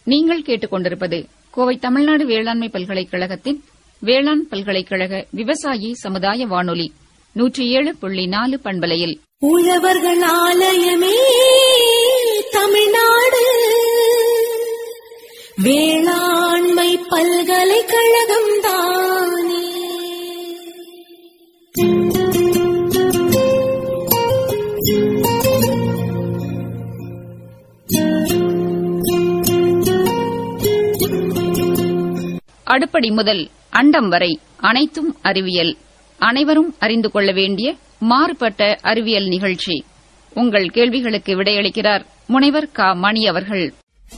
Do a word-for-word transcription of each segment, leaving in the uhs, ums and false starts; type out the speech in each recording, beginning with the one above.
நீங்கள் கேட்டுக்கொண்டிருப்பது கோவை தமிழ்நாடு வேளாண்மை பல்கலைக்கழகத்தின் வேளாண் பல்கலைக்கழக விவசாயி சமுதாய வானொலி நூற்றி ஏழு புள்ளி நாலு பண்பலையில் உழவர்கள் ஆலயமே தமிழ்நாடு வேளாண்மை பல்கலைக்கழகம் தானே. அடுப்படி முதல் அண்டம் வரை அனைத்தும் அறிவியல், அனைவரும் அறிந்து கொள்ள வேண்டிய மாறுபட்ட அறிவியல் நிகழ்ச்சி. உங்கள் கேள்விகளுக்கு விடையளிக்கிறார் முனைவர் க. மணி அவர்கள்.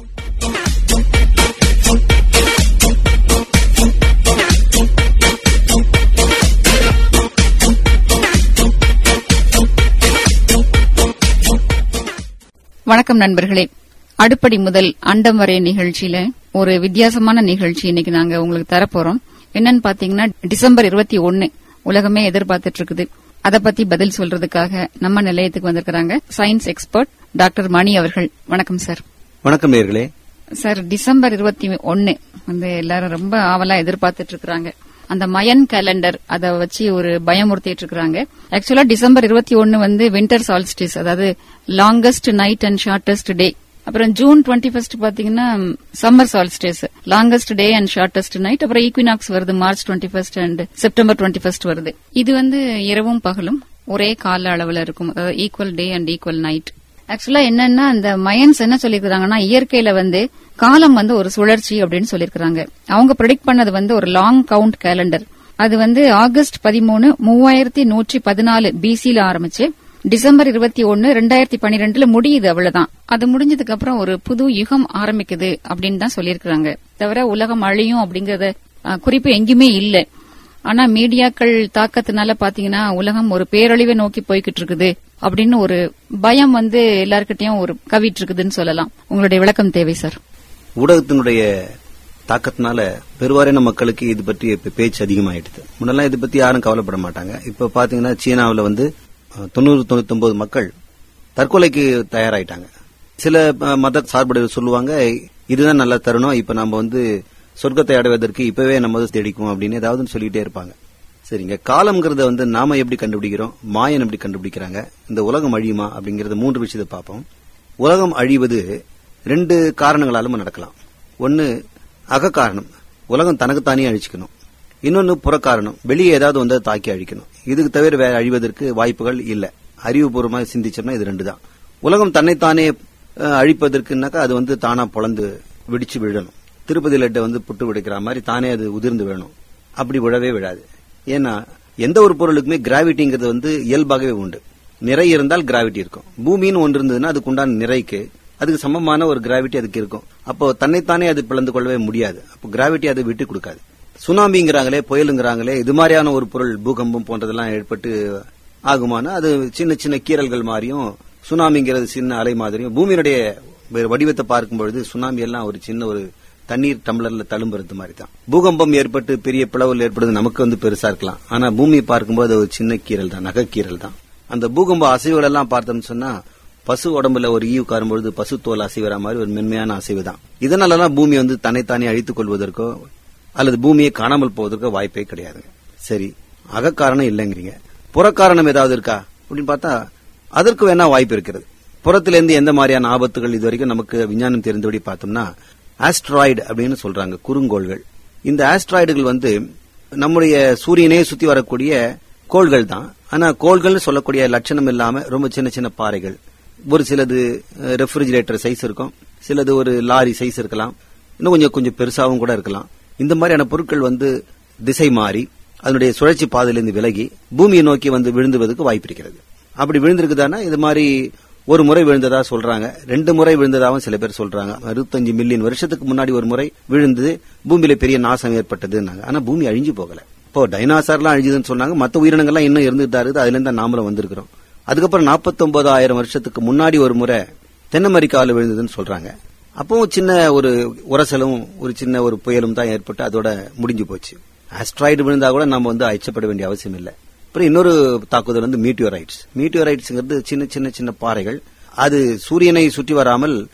வணக்கம் நண்பர்களே. அடுப்படி முதல் அண்டம் வரை நிகழ்ச்சியில ஒரு வித்தியாசமான நிகழ்ச்சி இன்னைக்கு நாங்க உங்களுக்கு தரப்போறோம். என்னன்னு பாத்தீங்கன்னா, டிசம்பர் இருபத்தி ஒன்னு உலகமே எதிர்பார்த்துட்டு இருக்குது. அதை பத்தி பதில் சொல்றதுக்காக நம்ம நிலையத்துக்கு வந்திருக்கிறாங்க சயின்ஸ் எக்ஸ்பர்ட் டாக்டர் மணி அவர்கள். வணக்கம் சார். வணக்கம் நேயர்களே. சார், டிசம்பர் இருபத்தி ஒன்னு வந்து எல்லாரும் ரொம்ப ஆவலா எதிர்பார்த்துட்டு இருக்காங்க. அந்த மயன் கேலண்டர் அதை வச்சு ஒரு பயமுறுத்திட்டு இருக்காங்க. ஆக்சுவலா டிசம்பர் இருபத்தி ஒன்னு வந்து வின்டர் சால்ஸ்டிஸ், அதாவது longest night and shortest day. அப்புறம் ஜூன் டுவெண்ட்டி ஃபர்ஸ்ட் பாத்தீங்கன்னா summer solstice, longest day and shortest night. அப்புறம் ஈக்வினாக்ஸ் வருது March twenty first and September twenty first வருது. இது வந்து இரவும் பகலும் ஒரே கால அளவுல இருக்கும், அதாவது equal day and equal night. ஆக்சுவலா என்னன்னா, அந்த மயன்ஸ் என்ன சொல்லிருக்காங்கன்னா, இயற்கையில வந்து காலம் வந்து ஒரு சுழற்சி அப்படின்னு சொல்லிருக்காங்க. அவங்க ப்ரெடிக்ட் பண்ணது வந்து ஒரு லாங் கவுண்ட் கேலண்டர். அது வந்து ஆகஸ்ட் பதிமூணு மூவாயிரத்தி நூற்றி பதினாலு பிசில ஆரம்பிச்சு டிசம்பர் இருபத்தி ஒன்னு ரெண்டாயிரத்தி பன்னிரெண்டுல முடியுது. அவ்வளவுதான். அது முடிஞ்சதுக்கு அப்புறம் ஒரு புது யுகம் ஆரம்பிக்குது அப்படின்னு தான் சொல்லிருக்காங்க. தவிர உலகம் அழியும் அப்படிங்கறத குறிப்பு எங்குமே இல்ல. ஆனா மீடியாக்கள் தாக்கத்தினால பாத்தீங்கன்னா உலகம் ஒரு பேரழிவை நோக்கி போய்கிட்டு இருக்குது அப்படின்னு ஒரு பயம் வந்து எல்லார்கிட்டயும் ஒரு கவிட்டு இருக்குதுன்னு சொல்லலாம். உங்களுடைய விளக்கம் தேவை சார். ஊடகத்தினுடைய தாக்கத்தினால பெருவாரியான மக்களுக்கு இது பற்றி பேச்சு அதிகமாயிடுது. முன்னெல்லாம் இது பத்தி யாரும் கவலைப்பட மாட்டாங்க. இப்ப பாத்தீங்கன்னா சீனாவில் வந்து தொண்ணூறு தொண்ணூத்தி ஒன்பது மக்கள் தற்கொலைக்கு தயாராயிட்டாங்க. சில மத சார்புடையவர் சொல்லுவாங்க, இதுதான் நல்ல தருணம், இப்ப நம்ம வந்து சொர்க்கத்தை அடைவதற்கு இப்பவே நம்ம தேடிக்கும் அப்படின்னு ஏதாவது சொல்லிட்டே இருப்பாங்க. சரிங்க, காலம்ங்கிறத வந்து நாம எப்படி கண்டுபிடிக்கிறோம், மாயன் எப்படி கண்டுபிடிக்கிறாங்க, இந்த உலகம் அழியுமா அப்படிங்கறத மூன்று விஷயத்தை பார்ப்போம். உலகம் அழிவது ரெண்டு காரணங்களாலும் நடக்கலாம். ஒன்னு அக காரணம், உலகம் தனக்குத்தானே அழிச்சுக்கணும். இன்னொன்னு புறக்காரணம், வெளியே ஏதாவது வந்து தாக்கி அழிக்கணும். இதுக்கு தவிர வேற அழிவதற்கு வாய்ப்புகள் இல்ல. அறிவுபூர்வமாக சிந்திச்சோம்னா இது ரெண்டு தான். உலகம் தன்னைத்தானே அழிப்பதற்குனாக்கா அது வந்து தானா பொழந்து வெடிச்சு விழணும். திருப்பதி லட்டை வந்து புட்டு விடுக்கிற மாதிரி தானே அது உதிர்ந்து விழணும். அப்படி விழவே விழாது. ஏன்னா எந்த ஒரு பொருளுக்குமே கிராவிட்டிங்கிறது வந்து இயல்பாகவே உண்டு. நிறை இருந்தால் கிராவிட்டி இருக்கும். பூமின்னு ஒன்று இருந்ததுன்னா அதுக்கு உண்டான நிறைக்கு அதுக்கு சமமான ஒரு கிராவிட்டி அதுக்கு இருக்கும். அப்போ தன்னைத்தானே அது பிளந்து கொள்ளவே முடியாது. அப்போ கிராவிட்டி அதை விட்டு கொடுக்காது. சுனாமிங்கிறாங்களே, புயலுங்கிறாங்களே, இது மாதிரியான ஒரு பொருள் பூகம்பம் போன்றதெல்லாம் ஏற்பட்டு ஆகுமானா அது சின்ன சின்ன கீறல்கள் மாதிரியும், சுனாமிங்கிறது சின்ன அலை மாதிரியும். பூமியினுடைய வடிவத்தை பார்க்கும்பொழுது சுனாமி எல்லாம் ஒரு சின்ன ஒரு தண்ணீர் டம்ளர்ல தழும்புறது மாதிரி தான். பூகம்பம் ஏற்பட்டு பெரிய பிளவுகள் ஏற்படுறது நமக்கு வந்து பெருசா இருக்கலாம். ஆனா பூமியை பார்க்கும்போது ஒரு சின்ன கீரல் தான், நகைக்கீரல் தான். அந்த பூகம்ப அசைவுகள் எல்லாம் பார்த்தோம்னு சொன்னா பசு உடம்புல ஒரு ஈவு காரும்பொழுது பசு தோல் அசைவர மாதிரி ஒரு மென்மையான அசைவு தான். இதனாலதான் பூமி வந்து தன்னைத்தானே அழித்துக் கொள்வதற்கோ அல்லது பூமியை காணாமல் போவதற்கோ வாய்ப்பே கிடையாதுங்க. சரி, அகக்காரணம் இல்லைங்கிறீங்க, புறக்காரணம் ஏதாவது இருக்கா அப்படின்னு பார்த்தா அதற்கு வேணா வாய்ப்பு இருக்கிறது. புறத்திலிருந்து எந்த மாதிரியான ஆபத்துகள் இதுவரைக்கும் நமக்கு விஞ்ஞானம் தெரிந்தபடி பார்த்தோம்னா ஆஸ்ட்ராய்டு அப்படின்னு சொல்றாங்க, குறுங்கோள்கள். இந்த ஆஸ்ட்ராய்டுகள் வந்து நம்முடைய சூரியனே சுத்தி வரக்கூடிய கோள்கள் தான். ஆனா கோள்கள் சொல்லக்கூடிய லட்சணம் இல்லாம ரொம்ப சின்ன சின்ன பாறைகள். ஒரு சிலது ரெஃப்ரிஜிரேட்டர் சைஸ் இருக்கும், சிலது ஒரு லாரி சைஸ் இருக்கலாம், இன்னும் கொஞ்சம் கொஞ்சம் பெருசாவும் கூட இருக்கலாம். இந்த மாதிரியான பொருட்கள் வந்து திசை மாறி அதனுடைய சுழற்சி பாதையிலிருந்து விலகி பூமியை நோக்கி வந்து விழுந்துவதற்கு வாய்ப்பு இருக்கிறது. அப்படி விழுந்திருக்குதானா இது மாதிரி ஒரு முறை விழுந்ததா சொல்றாங்க, ரெண்டு முறை விழுந்ததாகவும் சில பேர் சொல்றாங்க. அறுபத்தஞ்சு மில்லியன் வருஷத்துக்கு முன்னாடி ஒரு முறை விழுந்து பூமியில பெரிய நாசம் ஏற்பட்டதுன்னாங்க. ஆனா பூமி அழிஞ்சு போகல. இப்போ டைனாசார்லாம் அழிஞ்சதுன்னு சொன்னாங்க, மற்ற உயிரினங்கள்லாம் இன்னும் இருந்துட்டு இருக்குது. அதுல இருந்து நாமளும் வந்திருக்கிறோம். அதுக்கப்புறம் நாற்பத்தி ஒன்பதாயிரம் வருஷத்துக்கு முன்னாடி ஒரு முறை தென் அமெரிக்காவில் விழுந்ததுன்னு சொல்றாங்க. அப்போ சின்ன ஒரு உரசலும் ஒரு சின்ன ஒரு புயலும் தான் ஏற்பட்டு அதோட முடிஞ்சு போச்சு. ஆஸ்ட்ராய்டு விழுந்தா கூட நம்ம வந்து அச்சப்பட வேண்டிய அவசியம் இல்லை. அப்புறம் இன்னொரு தாக்குதல் வந்து மீட்டியோரைட்ஸ். மீட்டியோரைட்ஸ்ங்கிறது சின்ன சின்ன சின்ன பாறைகள். அது சூரியனை சுற்றி வராமல்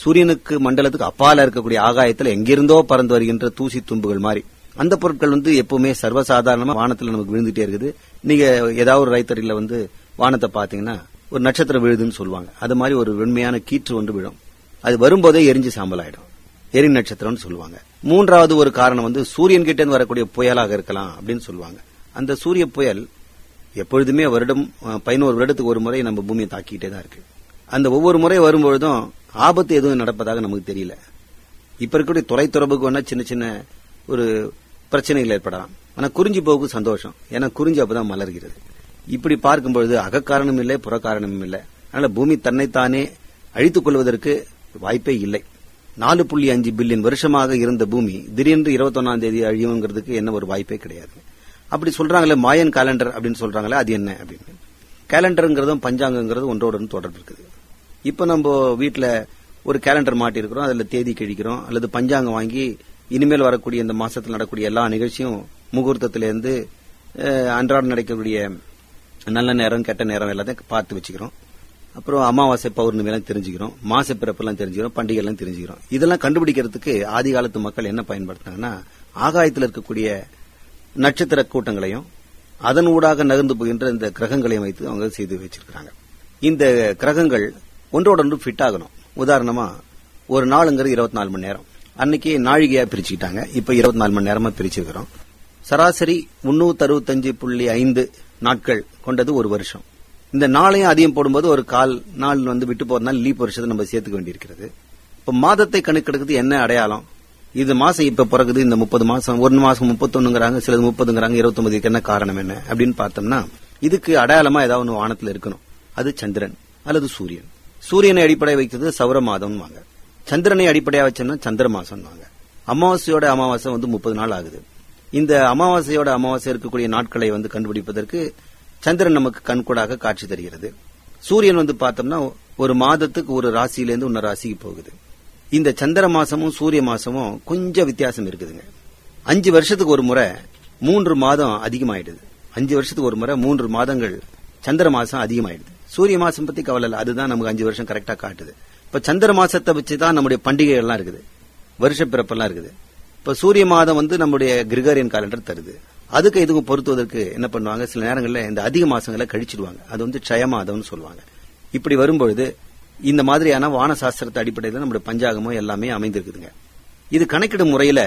சூரியனுக்கு மண்டலத்துக்கு அப்பால இருக்கக்கூடிய ஆகாயத்துல எங்கிருந்தோ பறந்து வருகின்ற தூசி தும்புகள் மாதிரி அந்த பொருட்கள் வந்து எப்பவுமே சர்வசாதாரணமா வானத்துல நமக்கு விழுந்துட்டே இருக்குது. நீங்க ஏதாவது ஒரு ரைத்தறில வந்து வானத்தை பாத்தீங்கன்னா ஒரு நட்சத்திரம் விழுதுன்னு சொல்லுவாங்க. அது மாதிரி ஒரு வெண்மையான கீற்று ஒன்று விழும். அது வரும்போதே எரிஞ்சு சாம்பல் ஆயிடும். எரி நட்சத்திரம்னு சொல்லுவாங்க. மூன்றாவது ஒரு காரணம் வந்து சூரியன் கிட்ட இருந்து வரக்கூடிய புயலாக இருக்கலாம் அப்படின்னு சொல்லுவாங்க. அந்த சூரிய புயல் எப்பொழுதுமே வருடம் பதினோரு வருடத்துக்கு ஒரு முறை நம்ம பூமியை தாக்கிட்டே தான் இருக்கு. அந்த ஒவ்வொரு முறை வரும்பொழுதும் ஆபத்து எதுவும் நடப்பதாக நமக்கு தெரியல. இப்ப இருக்கக்கூடிய தொலைத்தொடர்புக்கு வேணா சின்ன சின்ன ஒரு பிரச்சனைகள் ஏற்படலாம். ஆனா குறிஞ்சி போக்கு சந்தோஷம். ஏன்னா குறிஞ்சி அப்பதான் மலர்கிறது. இப்படி பார்க்கும்பொழுது அகக்காரணம் இல்லை, புறக்காரணமும் இல்லை. அதனால பூமி தன்னைத்தானே அழித்துக் கொள்வதற்கு வாய்ப்பே இல்லை. நாலு புள்ளி அஞ்சு பில்லியன் வருஷமாக இருந்த பூமி திடீரென்று இருபத்தி ஒன்னாம் தேதி அழியுங்கிறதுக்கு என்ன ஒரு வாய்ப்பே கிடையாது. அப்படி சொல்றாங்களே மாயன் கேலண்டர் அப்படின்னு சொல்றாங்களே, அது என்ன அப்படின்னு. கேலண்டருங்கிறதும் பஞ்சாங்கங்கிறதும் ஒன்றோடு தொடர்பு இருக்குது. இப்ப நம்ம வீட்டுல ஒரு கேலண்டர் மாட்டி இருக்கிறோம், அதுல தேதி கிழிக்கிறோம், அல்லது பஞ்சாங்கம் வாங்கி இனிமேல் வரக்கூடிய இந்த மாசத்தில் நடக்கக்கூடிய எல்லா நிகழ்ச்சியும் முகூர்த்தத்திலிருந்து அன்றாடம் நடக்கக்கூடிய நல்ல நேரம் கெட்ட நேரம் எல்லாத்தையும் பார்த்து வச்சுக்கிறோம். அப்புறம் அமாவாசை பௌர்ணமி எல்லாம் தெரிஞ்சுக்கிறோம், மாச பிறப்பெல்லாம் தெரிஞ்சுக்கிறோம், பண்டிகை எல்லாம் தெரிஞ்சுக்கிறோம். இதெல்லாம் கண்டுபிடிக்கிறதுக்கு ஆதி காலத்து மக்கள் என்ன பயன்படுத்தினாங்கன்னா ஆகாயத்தில் இருக்கக்கூடிய நட்சத்திர கூட்டங்களையும் அதன் ஊடாக நகர்ந்து போகின்ற இந்த கிரகங்களையும் வைத்து அவங்க செய்து வச்சிருக்கிறாங்க. இந்த கிரகங்கள் ஒன்றோடொன்று ஃபிட் ஆகணும். உதாரணமா ஒரு நாளுங்கிறது இருபத்தி நாலு மணி நேரம். அன்னைக்கு நாழிகையா பிரிச்சுக்கிட்டாங்க. இப்ப இருபத்தி நாலு மணி நேரமா பிரிச்சிருக்கிறோம். சராசரி முன்னூத்தி அறுபத்தஞ்சு புள்ளி ஐந்து நாட்கள் கொண்டது ஒரு வருஷம். இந்த நாளையும் அதிகம் போடும்போது ஒரு கால் நாள் வந்து விட்டு போறதுனால லீப் வருஷத்தை நம்ம சேர்த்துக்க வேண்டியிருக்கிறது. இப்ப மாதத்தை கணக்கெடுக்கிறது என்ன அடையாளம்? இது மாசம் இப்ப பிறகுது, இந்த முப்பது மாசம் ஒரு மாசம் முப்பத்தொன்னுங்கிறாங்க, சிலது முப்பதுங்கிறாங்க, இருபத்தி ஒன்பதுக்கு என்ன காரணம் என்ன அப்படின்னு பார்த்தோம்னா இதுக்கு அடையாளமா ஏதாவது ஒன்று வானத்தில் இருக்கணும். அது சந்திரன் அல்லது சூரியன். சூரியனை அடிப்படையாக வைக்கிறது சௌர மாதம் வாங்க. சந்திரனை அடிப்படையாக வச்சோம்னா சந்திர மாசம் வாங்க. அமாவாசையோட அமாவாசை வந்து முப்பது நாள் ஆகுது. இந்த அமாவாசையோட அமாவாசை இருக்கக்கூடிய நாட்களை வந்து கண்டுபிடிப்பதற்கு சந்திரன் நமக்கு கண்கூடாக காட்சி தருகிறது. சூரியன் வந்து பார்த்தோம்னா ஒரு மாதத்துக்கு ஒரு ராசியிலேருந்து இன்னொரு ராசிக்கு போகுது. இந்த சந்திர மாசமும் சூரிய மாசமும் கொஞ்சம் வித்தியாசம் இருக்குதுங்க. அஞ்சு வருஷத்துக்கு ஒரு முறை மூன்று மாதம் அதிகமாயிடுது. அஞ்சு வருஷத்துக்கு ஒரு முறை மூன்று மாதங்கள் சந்திர மாசம் அதிகமாயிடுது. சூரிய மாசம் பத்தி கவலை இல்லை, அதுதான் நமக்கு அஞ்சு வருஷம் கரெக்டா காட்டுது. இப்ப சந்திர மாசத்தை வச்சுதான் நம்முடைய பண்டிகைகள் எல்லாம் இருக்குது, வருஷ பிறப்பெல்லாம் இருக்குது. இப்ப சூரிய மாதம் வந்து நம்முடைய கிரிகோரியன் காலண்டர் தருது. அதுக்கு இதுக்கு பொருத்துவதற்கு என்ன பண்ணுவாங்க, சில நேரங்களில் இந்த அதிக மாசங்களை கழிச்சிடுவாங்க. அது வந்து ட்சய மாதம்னு சொல்லுவாங்க. இப்படி வரும்பொழுது இந்த மாதிரியான வான சாஸ்திரத்தை அடிப்படையில் நம்முடைய பஞ்சாங்கமோ எல்லாமே அமைந்திருக்குதுங்க. இது கணக்கிடும் முறையில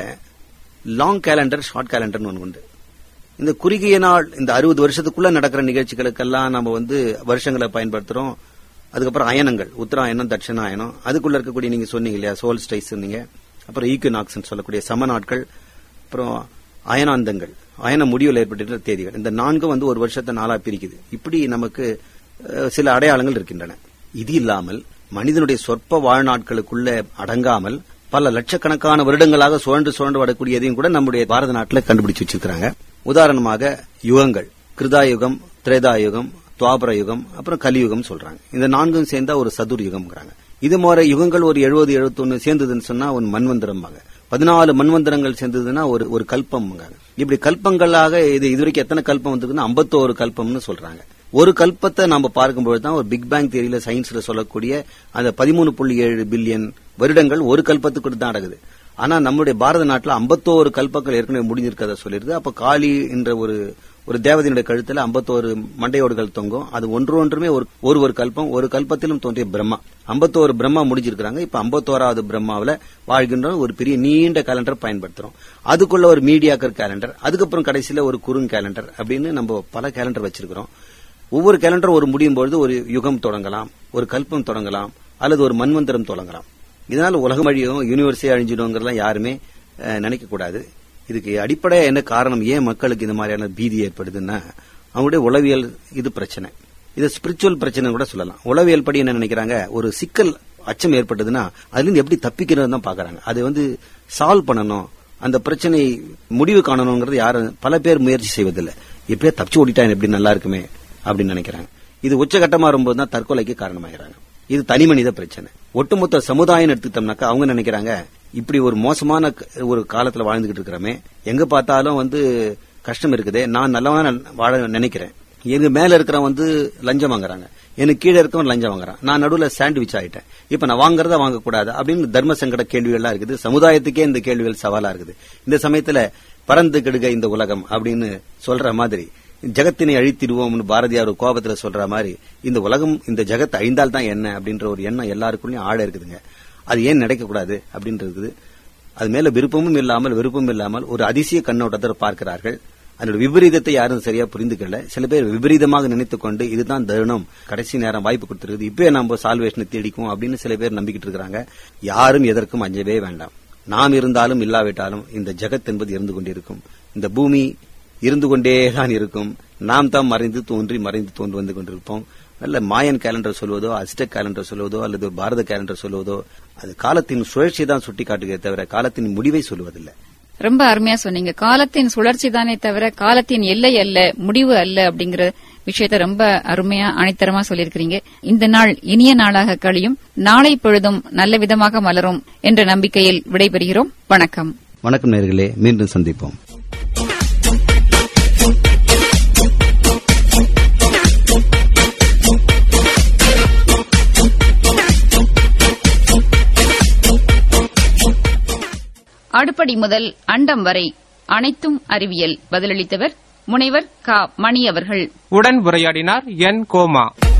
லாங் கேலண்டர், ஷார்ட் கேலண்டர்னு ஒன்று உண்டு. இந்த குறுகிய நாள் இந்த அறுபது வருஷத்துக்குள்ள நடக்கிற நிகழ்ச்சிகளுக்கெல்லாம் நம்ம வந்து வருஷங்களை பயன்படுத்துறோம். அதுக்கப்புறம் அயனங்கள், உத்தராயணம், தட்சிணாயனம், அதுக்குள்ள இருக்கக்கூடிய நீங்க சொன்னீங்க இல்லையா சோல் ஸ்டைஸ் சொன்னீங்க, அப்புறம் ஈக்குனாக்ஸ் சொல்லக்கூடிய சம நாட்கள், அப்புறம் அயனாந்தங்கள், அயன முடிவில் ஏற்பட்ட தேதிகள், இந்த நான்கும் வந்து ஒரு வருஷத்தை நாளா பிரிக்குது. இப்படி நமக்கு சில அடையாளங்கள் இருக்கின்றன. இது இல்லாமல் மனிதனுடைய சொற்ப வாழ்நாட்களுக்குள்ள அடங்காமல் பல லட்சக்கணக்கான வருடங்களாக சுழன்று சுழன்று வரக்கூடியதையும் கூட நம்முடைய பாரத நாட்டில் கண்டுபிடிச்சு வச்சிருக்காங்க. உதாரணமாக யுகங்கள், கிருதாயுகம், திரேதாயுகம், துவாபர யுகம், அப்புறம் கலியுகம் சொல்றாங்க. இந்த நான்கும் சேர்ந்தா ஒரு சதுர் யுகம்ங்கிறாங்க. இது மாதிரி யுகங்கள் ஒரு எழுபது எழுபத்தி ஒன்னு சேர்ந்ததுன்னு சொன்னா ஒரு மன்வந்திரம். பதினாலு மன்வந்திரங்கள் சேர்ந்ததுன்னா ஒரு ஒரு கல்பம். இப்படி கல்பங்களாக இது இதுவரைக்கும் எத்தனை கல்பம் வந்ததுன்னா ஐம்பத்தோரு கல்பம்னு சொல்றாங்க. ஒரு கல்பத்தை நாம பார்க்கும்போது தான் ஒரு பிக் பேங் தியரியில சயின்ஸ்ல சொல்லக்கூடிய அந்த பதிமூணு புள்ளி ஏழு பில்லியன் வருடங்கள் ஒரு கல்பத்துக்கு தான் நடக்குது. ஆனா நம்முடைய பாரத நாட்டில் ஐம்பத்தோரு கல்பங்கள் ஏற்கனவே முடிஞ்சிருக்கத சொல்லிருது. அப்ப காளி என்ற ஒரு ஒரு தேவதையினுடைய கழுத்துல ஐம்பத்தோரு மண்டையோடுகள் தொங்கும். அது ஒன்று ஒன்றுமே ஒரு ஒரு கல்பம். ஒரு கல்பத்திலும் தோன்றிய பிரம்மா. ஐம்பத்தோரு பிரம்மா முடிஞ்சிருக்காங்க. இப்ப ஐம்பத்தோராவது பிரம்மாவில வாழ்கின்ற ஒரு பெரிய நீண்ட கேலண்டர் பயன்படுத்துறோம். அதுக்குள்ள ஒரு மீடியாக்கர் கேலண்டர், அதுக்கப்புறம் கடைசியில ஒரு குறுங் கேலண்டர் அப்படின்னு நம்ம பல கேலண்டர் வச்சிருக்கிறோம். ஒவ்வொரு கேலண்டர் ஒரு முடியும் பொழுது ஒரு யுகம் தொடங்கலாம், ஒரு கல்பம் தொடங்கலாம், அல்லது ஒரு மன்வந்திரம் தொடங்கலாம். இதனால உலகம் அழியும், யூனிவர்ஸே அழிஞ்சிடுங்கிறதெல்லாம் யாருமே நினைக்க கூடாது. இதுக்கு அடிப்படையா என்ன காரணம், ஏன் மக்களுக்கு இந்த மாதிரியான பீதி ஏற்படுதுன்னா அவங்களுடைய உளவியல் இது பிரச்சனை. இது ஸ்பிரிச்சுவல் பிரச்சனை கூட சொல்லலாம். உளவியல் படி என்ன நினைக்கிறாங்க, ஒரு சிக்கல் அச்சம் ஏற்பட்டதுன்னா அதுல இருந்து எப்படி தப்பிக்கிறது தான் பாக்குறாங்க. அதை வந்து சால்வ் பண்ணணும், அந்த பிரச்சனை முடிவு காணணுங்கிறது யாரும் பல பேர் முயற்சி செய்வதில்லை. எப்படியா தப்பிச்சு ஓடிட்டா எப்படி நல்லா இருக்குமே அப்படின்னு நினைக்கிறாங்க. இது உச்சகட்டமா வரும்போது தான் தற்கொலைக்கு காரணமாகிறாங்க. இது தனி மனித பிரச்சனை. ஒட்டுமொத்த சமுதாயம் எடுத்துட்டோம்னாக்கா அவங்க நினைக்கிறாங்க, இப்படி ஒரு மோசமான ஒரு காலத்துல வாழ்ந்துகிட்டு இருக்கிறோமே, எங்க பார்த்தாலும் வந்து கஷ்டம் இருக்குதே, நான் நல்லவனா வாழ நினைக்கிறேன், எங்க மேல இருக்கிறவன் வந்து லஞ்சம் வாங்குறாங்க, எனக்கு கீழே இருக்கவன் லஞ்சம் வாங்குறான், நான் நடுவுல சாண்ட்விச் ஆயிட்டேன், இப்ப நான் வாங்குறதா வாங்கக்கூடாது அப்படின்னு தர்ம சங்கட கேள்விகள்லாம் இருக்குது. சமுதாயத்துக்கே இந்த கேள்விகள் சவாலா இருக்குது. இந்த சமயத்துல பறந்து கெடுக இந்த உலகம் அப்படின்னு சொல்ற மாதிரி, ஜகத்தினை அழித்திடுவோம்னு பாரதியார் கோபத்துல சொல்ற மாதிரி, இந்த உலகம் இந்த ஜகத் அழிந்தால் தான் என்ன அப்படின்ற ஒரு எண்ணம் எல்லாருக்குள்ளயும் ஆழ இருக்குதுங்க. அது ஏன் நடக்கக்கூடாது அப்படின்றது, அது மேல விருப்பமும் இல்லாமல் விருப்பமும் இல்லாமல் ஒரு அதிசய கண்ணோட்டத்தை பார்க்கிறார்கள். அதோட விபரீதத்தை யாரும் சரியா புரிந்துக்கல. சில பேர் விபரீதமாக நினைத்துக் கொண்டு இதுதான் தருணம், கடைசி நேரம் வாய்ப்பு கொடுத்திருக்குது, இப்பவே நம்ம சால்வேஷனை தேடிக்கும் அப்படின்னு சில பேர் நம்பிக்கிட்டு இருக்காங்க. யாரும் எதற்கும் அஞ்சவே வேண்டாம். நாம் இருந்தாலும் இல்லாவிட்டாலும் இந்த ஜகத் என்பது இருந்து கொண்டிருக்கும். இந்த பூமி இருந்து கொண்டேதான் இருக்கும். நாம் தான் மறைந்து தோன்றி மறைந்து தோன்றி வந்து கொண்டிருப்போம். நல்ல மாயன் கேலண்டர் சொல்வதோ, அஸ்டெக் கேலண்டர் சொல்வதோ, அல்லது பாரத கேலண்டர் சொல்வதோ, அது காலத்தின் சுழற்சி தான் சுட்டி காட்டுகிறே தவிர காலத்தின் முடிவை சொல்வதில்லை. ரொம்ப அருமையா சொன்னீங்க. காலத்தின் சுழற்சி தானே தவிர காலத்தின் எல்லை அல்ல, முடிவு அல்ல அப்படிங்கிற விஷயத்த ரொம்ப அருமையா அனைத்தரமா சொல்லியிருக்கிறீங்க. இந்த நாள் இனிய நாளாக கழியும், நாளை பொழுதும் நல்ல விதமாக மலரும் என்ற நம்பிக்கையில் விடைபெறுகிறோம். வணக்கம். வணக்கம் நேயர்களே, மீண்டும் சந்திப்போம். அடுப்படி முதல் அண்டம் வரை அனைத்தும் அறிவியல். பதிலளித்தவர் முனைவர் க மணி அவர்கள். உடன் உரையாடினார் என் கோமா.